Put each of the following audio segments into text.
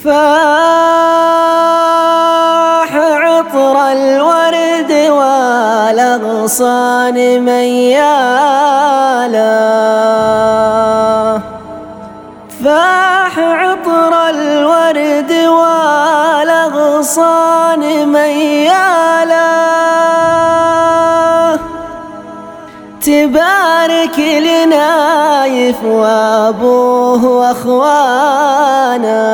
فاح عطر الورد والأغصان ميالا، فاح عطر الورد والأغصان ميالا، تبارك لنايف وابوه واخوانا،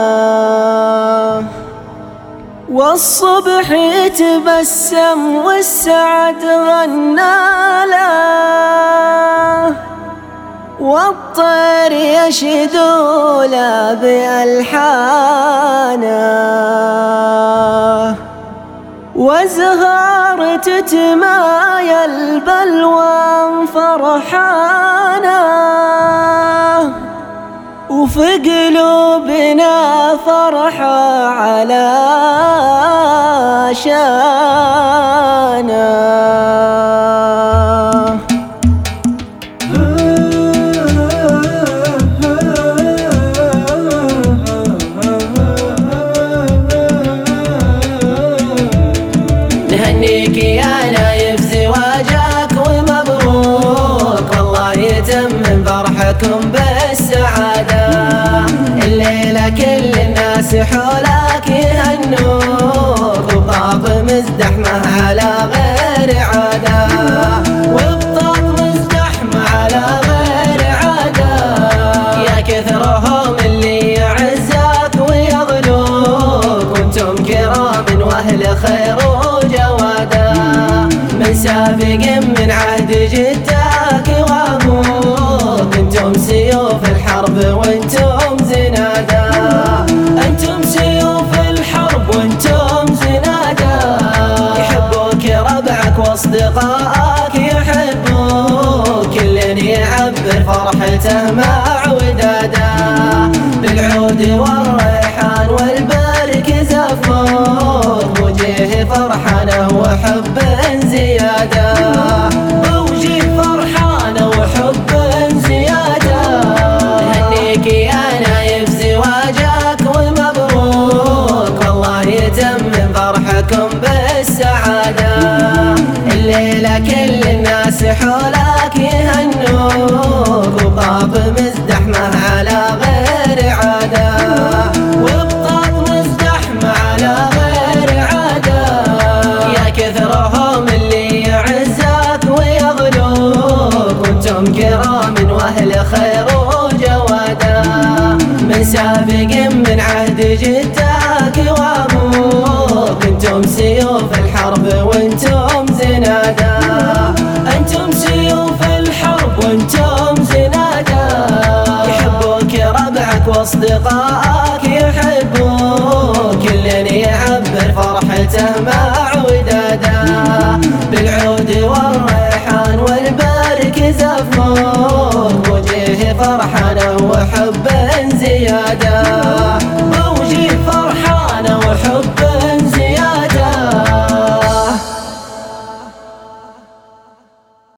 والصبح يتبسم والسعد غناله، والطير يشدو له بألحانه، والزهار تتمايل بالوان فرحانه، وفي قلوبنا فرحة على شانه. نهنيك يا نايف زواجك ومبروك، والله يتمم فرحكم بالسعادة، الليلة كل الناس حولك يهنوك، وبطاط مزدحمة على غير عادة، وبطاط مزدحمة على غير عادة، يا كثرهم اللي يعزك ويغلوك، وانتم كرام واهل خير وجوادة، من سابق من عهد جدك وابوك، انتم سيوف الحرب وانتم زنادة، انتم سيوف الحرب وانتم زنادة، يحبوك ربعك واصدقائك يحبوك، كل يعبر فرحته مع وداده، بالعود والريحان والبرك زفوك، وجيه فرحانه وحب زياده، وجيه فرحانه وحب زياده. نهنيك يا نايف زواجك ومبروك، والله يتمم فرحكم بالسعاده، الليله كل الناس حولك يهنوك، وبطاط مزدحمه على غير عاده، وبطاط مزدحمه على غير عاده، يا كثرهم اللي يعزك ويغلوك، وانتم كرام واهل خير وجواده، من سابق من عهد جدك وابوك، انتم سيوف الحرب وانتم زناده، انتم سيوف الحرب وانتم زناده، يحبوك ربعك واصدقائك يحبوك، كل يعبر فرحته مع وداده، بالعود والريحان والبرك زفوك، وجيه فرحانه وحب زياده.